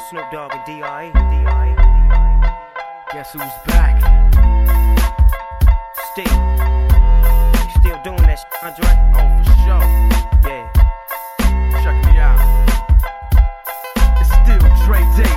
Snoop Dogg and D.R.E. Guess who's back? Still doing that shit, Andre? Oh, for sure. Yeah. Check me out. It's still Dre Day,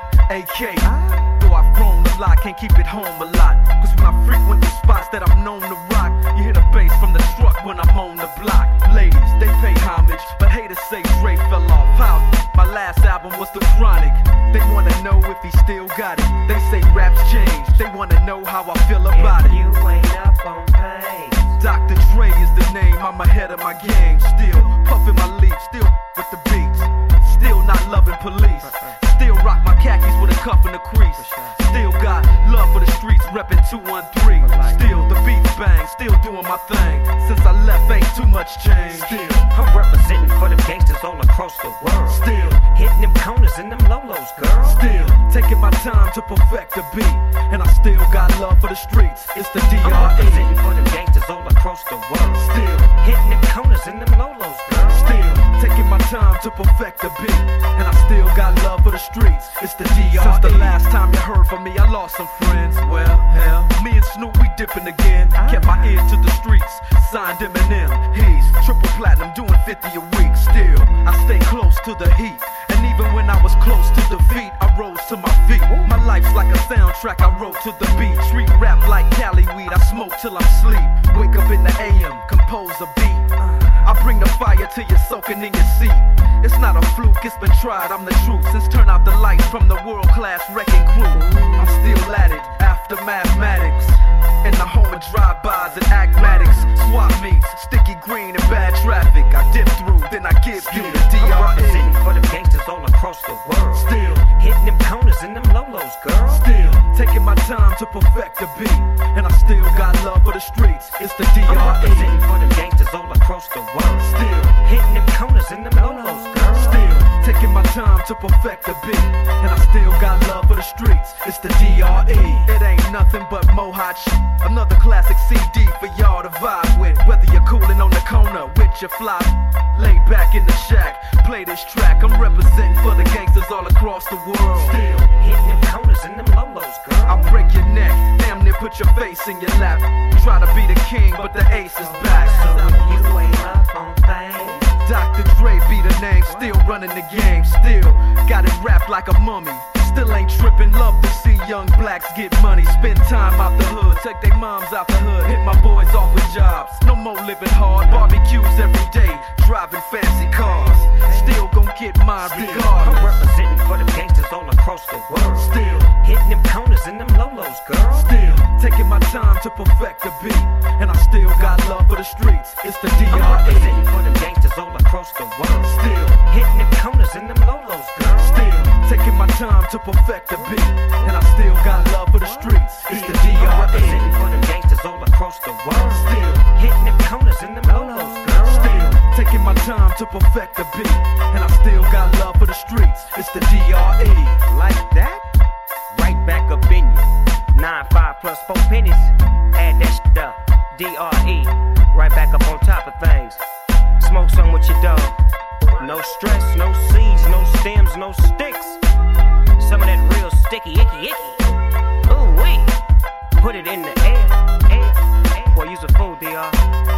AK. Though I've grown a lot, can't keep it home a lot. Cause when I frequent the spots that I'm known to rock, you hear the bass from the truck when I'm on the block. Ladies, they pay homage, but haters say Dre fell off. How? My last album was The Chronic. They wanna know if he still got it. They say raps changed. They wanna know how I feel about it. You ain't up on pain. Dr. Dre is the name, I'm ahead of my game. Still puffin' my leaf, still with the beats. Still not loving police. Still rock my khakis with a cuff and a crease. Still got love for the streets, reppin' 213. Still the beats bang, still doing my thing. Since I left, ain't too much change. Still I'm representing for the gangsters all across the world. Still hitting them corners and them lolos, girl. Still taking my time to perfect the beat. And I still got love for the streets. It's the I'm D.R.E. representing for the gangsters all across the world. Still hitting them corners and them lolos, girl. Still taking my time to perfect the beat. And I still got love for the streets. It's the D.R.E. Since the last time you heard from me, I lost some friends. Well, hell, me and Snoop, we dipping again. Kept my ear to the streets. Signed Eminem. He's triple platinum, doing 50 a week. Still, I stay close to the heat. And even when I was close to defeat, I rose to my feet. My life's like a soundtrack I wrote to the beat. Street rap like Cali weed, I smoke till I'm sleep. Wake up in the AM, compose a beat. I bring the fire till you're soaking in your seat. It's not a fluke, it's been tried, I'm the truth. Since turn out the lights from the world-class wrecking crew, I'm still at it, after mathematics. In the home of drive-bys and acmatics. Swap meets, sticky green and bad traffic. I dip through, then I give you the D.R.E. I'm representing for the gangsters all across the world. Still hitting them corners and them lolos, girl. Still taking my time to perfect the beat. And I still got love for the streets. It's the D.R.E. I'm representing for the gangsters all across the world. Still hitting them corners and them lolos, girl. Still taking my time to perfect the beat. And I still got love for the streets. It's the D.R.E. It ain't nothing but mohawk shit. Another classic CD for y'all to vibe with. Whether you're coolin' on the corner with your fly, lay back in the shack, play this track. I'm representing for the gangsters all across the world. Still hitting them corners and them lolos, girl. I'll break your neck, damn near put your face in your lap. Try to be the king, but the ace is back. So you ain't up on things. Dr. Dre be the name, still running the game. Still got it wrapped like a mummy. Still ain't trippin', love to see young blacks get money. Spend time out the hood, take their moms out the hood. Hit my boys off with jobs, no more living hard. Barbecues every day, driving fancy cars. Still gon' get mine regardless. I'm representing for the gangsters all across the world. Still hitting them corners and them lolos, girl. Still taking my time to perfect the beat. And I still got love for the streets. It's the D.R.E. I'm representing for the gangsters all across the world. Still hitting them corners and them lolos, girl. Still taking my time to perfect the beat. And I still got love for the streets. It's the D.R.E. I'm representing for the gangsters all across the world. Still hitting them corners and them lolos, girl. Still taking my time to perfect the beat. And I still got love for the streets. It's the D.R.E. Like that? Right back up in you. 9-5 plus 4 pennies. Add that shit up. D.R.E. Right back up on top of things. Smoke some with your dog. No stress, no seeds, no stems, no sticks. Some of that real sticky, icky. Ooh wee. Put it in the air. Boy, you's a fool, D.R.